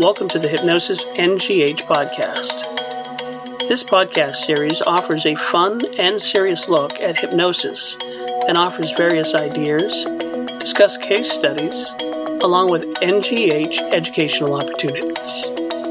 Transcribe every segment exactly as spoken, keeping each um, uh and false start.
Welcome to the Hypnosis N G H podcast. This podcast series offers a fun and serious look at hypnosis and offers various ideas, discuss case studies, along with N G H educational opportunities.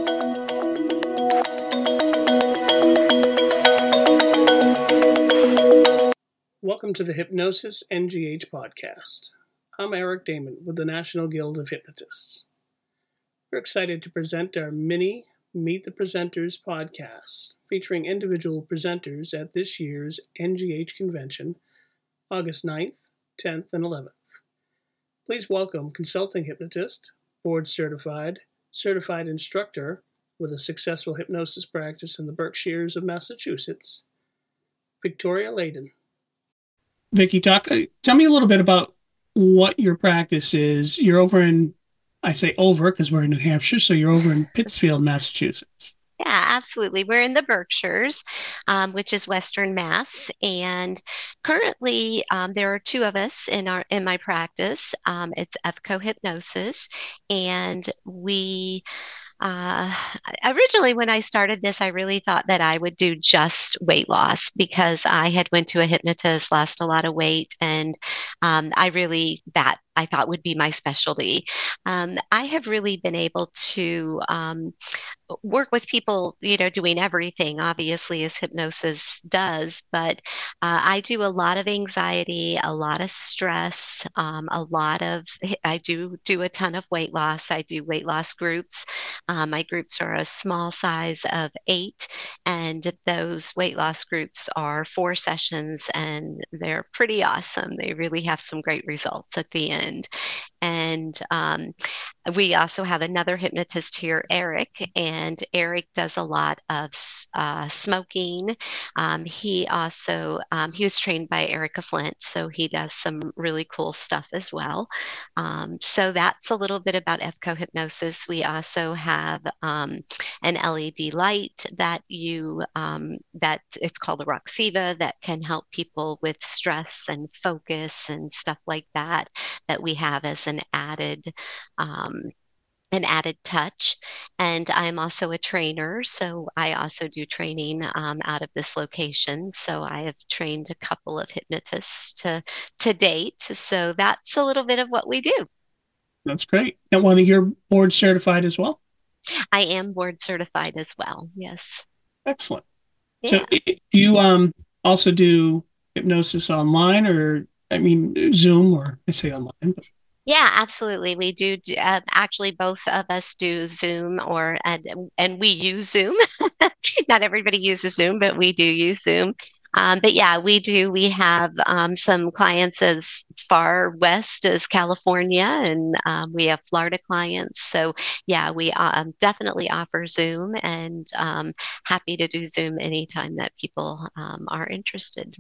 Welcome to the Hypnosis N G H podcast. I'm Eric Damon with the National Guild of Hypnotists. We're excited to present our mini Meet the Presenters podcast, featuring individual presenters at this year's N G H convention, August ninth, tenth, and eleventh. Please welcome consulting hypnotist, board certified, certified instructor with a successful hypnosis practice in the Berkshires of Massachusetts, Victoria Layden. Vicki, talk, tell me a little bit about what your practice is. You're over in I say over because we're in New Hampshire, so you're over in Pittsfield, Massachusetts. Yeah, absolutely. We're in the Berkshires, um, which is Western Mass, and currently um, there are two of us in our in my practice. Um, it's EFCO Hypnosis, and we. Uh, originally, when I started this, I really thought that I would do just weight loss because I had went to a hypnotist, lost a lot of weight, and um, I really that I thought would be my specialty. Um, I have really been able to um, work with people, you know, doing everything, obviously, as hypnosis does, but uh, I do a lot of anxiety, a lot of stress, um, a lot of, I do do a ton of weight loss. I do weight loss groups. Um, my groups are a small size of eight, and those weight loss groups are four sessions, and they're pretty awesome. They really have some great results at the end. And um, we also have another hypnotist here, Eric, and Eric does a lot of uh, smoking. Um, he also, um, he was trained by Erica Flint, so he does some really cool stuff as well. Um, so that's a little bit about EFCO Hypnosis. We also have um, an L E D light that you, um, that it's called the Roxiva, that can help people with stress and focus and stuff like that, that we have as an added um, an added touch. And I'm also a trainer, so I also do training um, out of this location. So I have trained a couple of hypnotists to to date. So that's a little bit of what we do. That's great. And one of your board certified as well? I am board certified as well. Yes. Excellent. Yeah. So do you um also do hypnosis online, or I mean Zoom, or I say online, but Yeah, absolutely. We do, do uh, actually both of us do Zoom, or and and we use Zoom. Not everybody uses Zoom, but we do use Zoom. Um, but yeah, we do. We have um, some clients as far west as California, and um, we have Florida clients. So yeah, we um, definitely offer Zoom, and um, happy to do Zoom anytime that people um, are interested.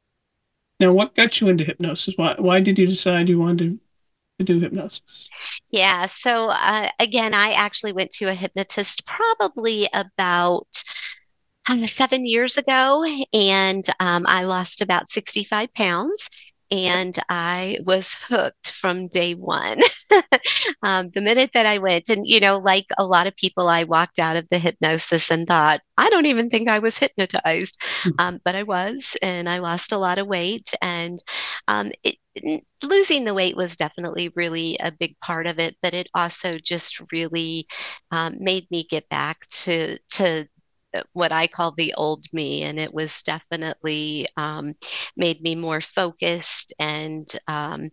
Now, what got you into hypnosis? Why why did you decide you wanted to to do hypnosis? Yeah. So uh, again, I actually went to a hypnotist probably about uh, seven years ago, and um, I lost about sixty-five pounds. And I was hooked from day one. um, the minute that I went, and you know, like a lot of people, I walked out of the hypnosis and thought, I don't even think I was hypnotized, um, but I was, and I lost a lot of weight. And um, it, losing the weight was definitely really a big part of it, but it also just really um, made me get back to to what I call the old me. And it was definitely um, made me more focused. And um,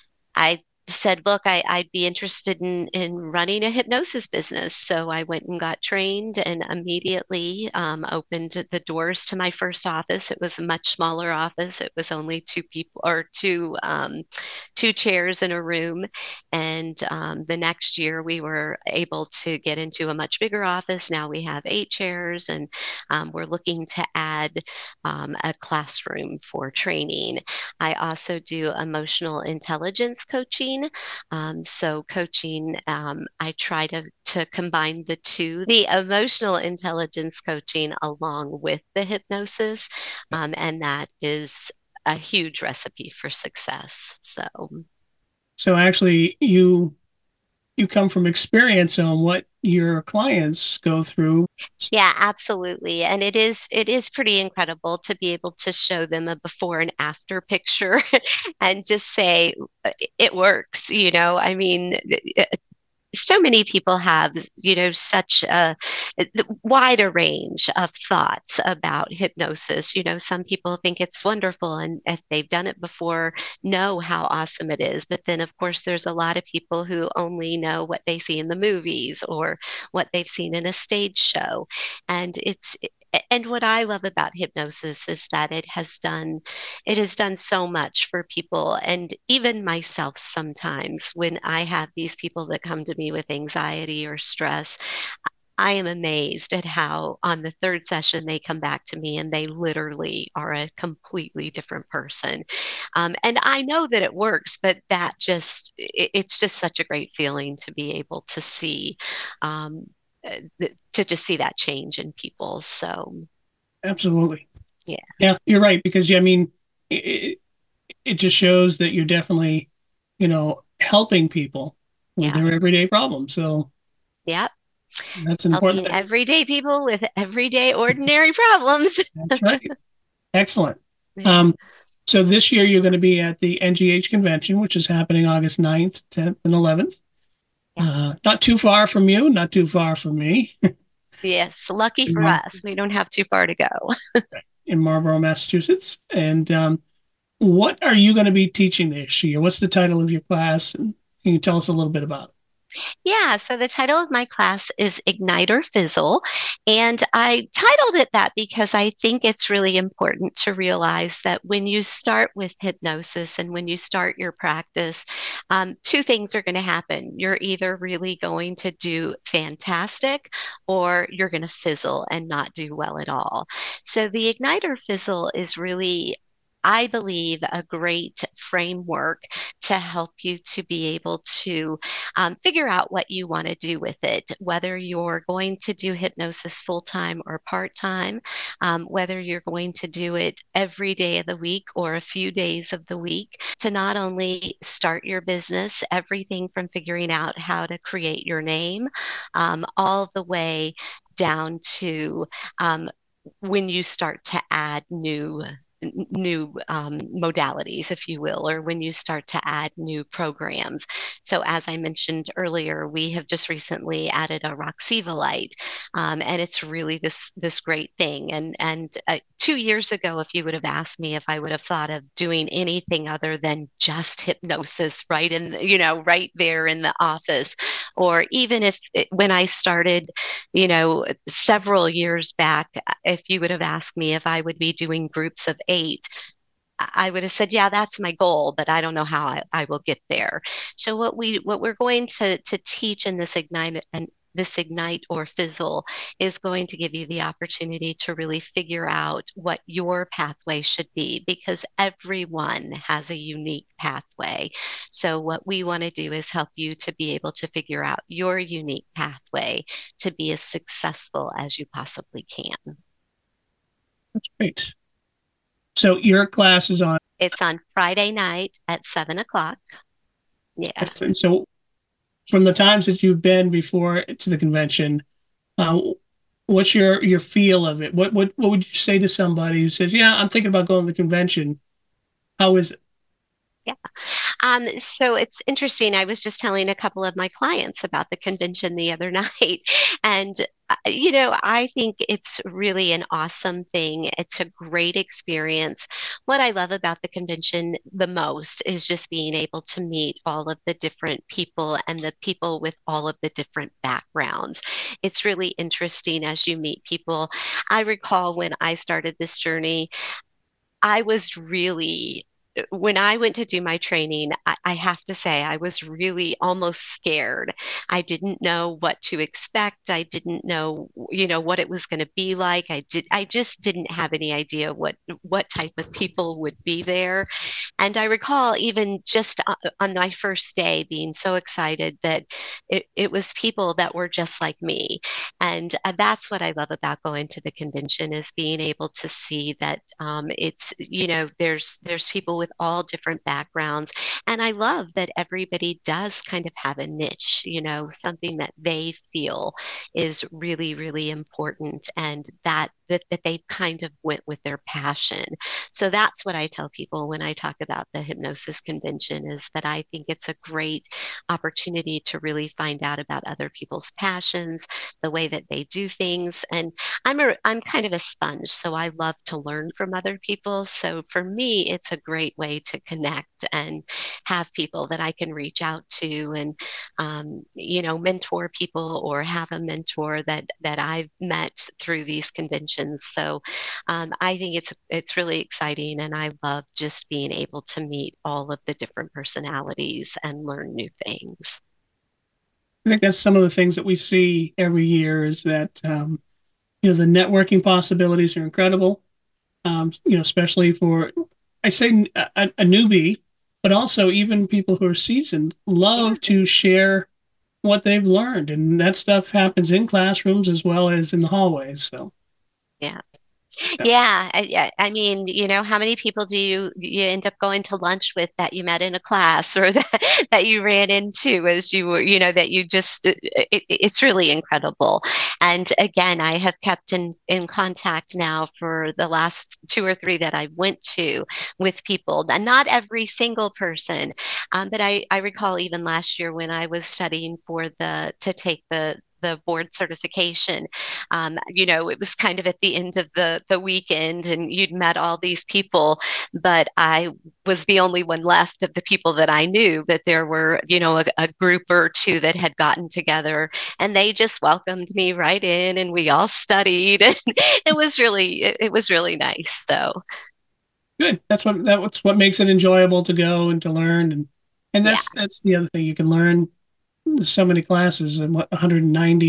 I said, look, I, I'd be interested in, in running a hypnosis business. So I went and got trained and immediately um, opened the doors to my first office. It was a much smaller office. It was only two people or two, um, two chairs in a room. And um, the next year we were able to get into a much bigger office. Now we have eight chairs, and um, we're looking to add um, a classroom for training. I also do emotional intelligence coaching. Um, so coaching, um, I try to, to combine the two, the emotional intelligence coaching along with the hypnosis. Um, and that is a huge recipe for success. So, so actually you, you come from experience on what your clients go through. Yeah, absolutely. And it is it is pretty incredible to be able to show them a before and after picture and just say "Uh, it works, you know. I mean, so many people have, you know, such a wider range of thoughts about hypnosis. You know, some people think it's wonderful and if they've done it before, know how awesome it is. But then, of course, there's a lot of people who only know what they see in the movies or what they've seen in a stage show. And it's, and what I love about hypnosis is that it has done it has done so much for people. And even myself, sometimes when I have these people that come to me with anxiety or stress, I am amazed at how on the third session they come back to me and they literally are a completely different person. Um, and I know that it works, but that just, it, it's just such a great feeling to be able to see, um, uh, to just see that change in people. So, Absolutely. yeah. Yeah, you're right. Because, yeah, I mean, it, it just shows that you're definitely, you know, helping people with Yeah. their everyday problems. So Yep. that's an important Helping thing. everyday people with everyday ordinary problems. That's right. Excellent. Yeah. Um, so this year you're going to be at the N G H convention, which is happening August ninth, tenth, and eleventh. Yeah. Uh, not too far from you, not too far from me Yes. Lucky in, for Mar us, we don't have too far to go. in Marlborough, Massachusetts. And um, what are you going to be teaching this year? What's the title of your class? And can you tell us a little bit about it? Yeah, so the title of my class is Ignite or Fizzle. And I titled it that because I think it's really important to realize that when you start with hypnosis and when you start your practice, um, two things are going to happen. You're either really going to do fantastic or you're going to fizzle and not do well at all. So the Ignite or Fizzle is really, I believe, a great framework to help you to be able to um, figure out what you want to do with it, whether you're going to do hypnosis full time or part time, um, whether you're going to do it every day of the week or a few days of the week to not only start your business, everything from figuring out how to create your name, um, all the way down to um, when you start to add new new um, modalities, if you will, or when you start to add new programs. So, as I mentioned earlier, we have just recently added a Roxevalite, um, and it's really this this great thing. And and uh, two years ago, if you would have asked me if I would have thought of doing anything other than just hypnosis, right in the, you know, right there in the office, or even if it, when I started, you know, several years back, if you would have asked me if I would be doing groups of eight, I would have said, yeah, that's my goal, but I don't know how I, I will get there. So what we what we're going to to teach in this ignite and this ignite or fizzle is going to give you the opportunity to really figure out what your pathway should be because everyone has a unique pathway. So what we want to do is help you to be able to figure out your unique pathway to be as successful as you possibly can. That's great. So your class is on, It's on Friday night at seven o'clock. Yeah. and so from the times that you've been before to the convention, uh, what's your your feel of it? What what what would you say to somebody who says, "Yeah, I'm thinking about going to the convention"? How is it? Yeah. Um, so it's interesting. I was just telling a couple of my clients about the convention the other night. And, uh, you know, I think it's really an awesome thing. It's a great experience. What I love about the convention the most is just being able to meet all of the different people and the people with all of the different backgrounds. It's really interesting as you meet people. I recall when I started this journey, I was really, when I went to do my training, I, I have to say, I was really almost scared. I didn't know what to expect. I didn't know, you know, what it was going to be like. I did, I just didn't have any idea what what type of people would be there. And I recall even just on, on my first day being so excited that it, it was people that were just like me. And uh, that's what I love about going to the convention is being able to see that um, it's, you know, there's there's people with with all different backgrounds. And I love that everybody does kind of have a niche, you know, something that they feel is really, really important, and that that, that they kind of went with their passion. So that's what I tell people when I talk about the hypnosis convention, is that I think it's a great opportunity to really find out about other people's passions, the way that they do things. And I'm a I'm kind of a sponge, so I love to learn from other people. So for me, it's a great way to connect and have people that I can reach out to, and um, you know, mentor people or have a mentor that that I've met through these conventions. So um, I think it's it's really exciting, and I love just being able to meet all of the different personalities and learn new things. I think that's some of the things that we see every year, is that um, you know, the networking possibilities are incredible. Um, you know, especially for, I say a, a newbie, but also even people who are seasoned love Yeah. to share what they've learned, and that stuff happens in classrooms as well as in the hallways. So Yeah. yeah. Yeah, I, yeah, I mean, you know, how many people do you you end up going to lunch with that you met in a class, or that that you ran into as you were, you know, that you just it, it- it's really incredible. And again, I have kept in in contact now for the last two or three that I went to with people, and not every single person, um, but I I recall even last year when I was studying for the to take the the board certification. Um, you know, it was kind of at the end of the the weekend, and you'd met all these people, but I was the only one left of the people that I knew. But there were, you know, a, a group or two that had gotten together, and they just welcomed me right in, and we all studied, and it was really it, it was really nice. So Good. That's what that's what makes it enjoyable to go and to learn, and and yeah, that's that's the other thing. You can learn so many classes, and what, one hundred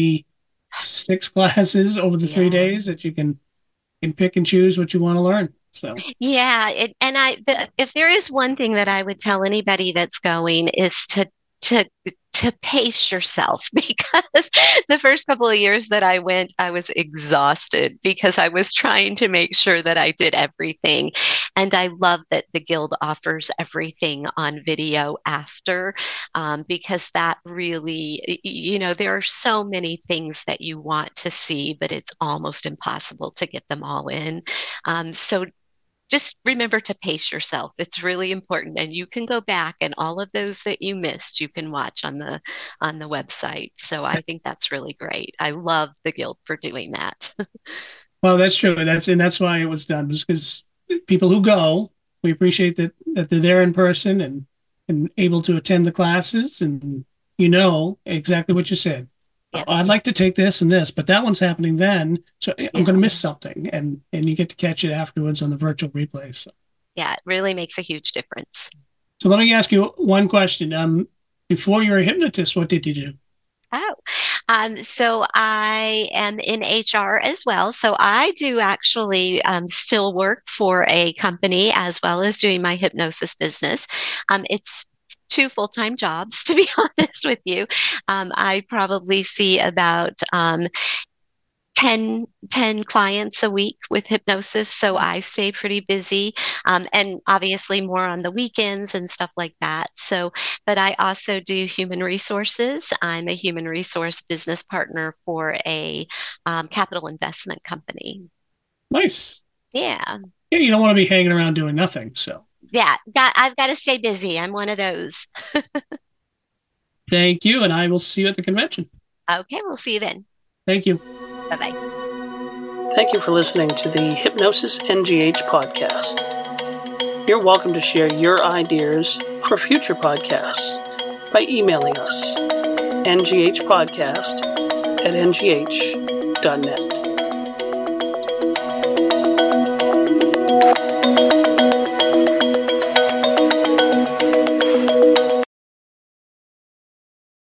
ninety-six classes over the three yeah. days that you can can pick and choose what you want to learn. So Yeah, it, and I, the, if there is one thing that I would tell anybody that's going, is to to to pace yourself, because the first couple of years that I went, I was exhausted because I was trying to make sure that I did everything. And I love that the Guild offers everything on video after, um, because that really, y- you know, there are so many things that you want to see, but it's almost impossible to get them all in. Um, so just remember to pace yourself. It's really important, and you can go back, and all of those that you missed, you can watch on the on the website. So I think that's really great. I love the Guild for doing that. well, that's true. That's and that's why it was done, was because people who go, we appreciate that that they're there in person and and able to attend the classes, and you know exactly what you said. Oh, Yeah, I'd like to take this and this, but that one's happening then, so I'm yeah, going to miss something, and and you get to catch it afterwards on the virtual replays. So, yeah. It really makes a huge difference. so let me ask you one question. Um, before you were a hypnotist, what did you do? Oh, um, so I am in H R as well. So I do actually um, still work for a company as well as doing my hypnosis business. Um, it's two full-time jobs, to be honest with you. Um, I probably see about um, ten, ten clients a week with hypnosis. So I stay pretty busy, um, and obviously more on the weekends and stuff like that. So, but I also do human resources. I'm a human resource business partner for a um, capital investment company. Nice. Yeah. Yeah, you don't want to be hanging around doing nothing. So, Yeah. Got, I've got to stay busy. I'm one of those. thank you, and I will see you at the convention. Okay. We'll see you then. Thank you. Bye bye. Thank you for listening to the Hypnosis N G H podcast. You're welcome to share your ideas for future podcasts by emailing us, n g h podcast at n g h dot net.